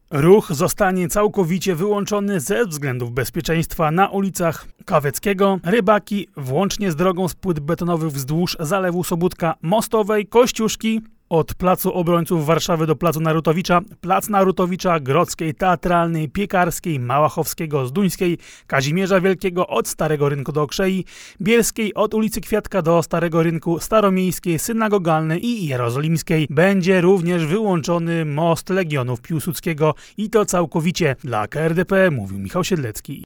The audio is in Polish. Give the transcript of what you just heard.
Ruch zostanie całkowicie wyłączony ze względów bezpieczeństwa na ulicach Kaweckiego, Rybaki, włącznie z drogą z płyt betonowych wzdłuż Zalewu Sobótka, Mostowej, Kościuszki, od Placu Obrońców Warszawy do Placu Narutowicza, Plac Narutowicza, Grodzkiej, Teatralnej, Piekarskiej, Małachowskiego, Zduńskiej, Kazimierza Wielkiego od Starego Rynku do Okrzei, Bielskiej od ulicy Kwiatka do Starego Rynku, Staromiejskiej, Synagogalnej i Jerozolimskiej. Będzie również wyłączony most Legionów Piłsudskiego i to całkowicie. Dla KRDP mówił Michał Siedlecki.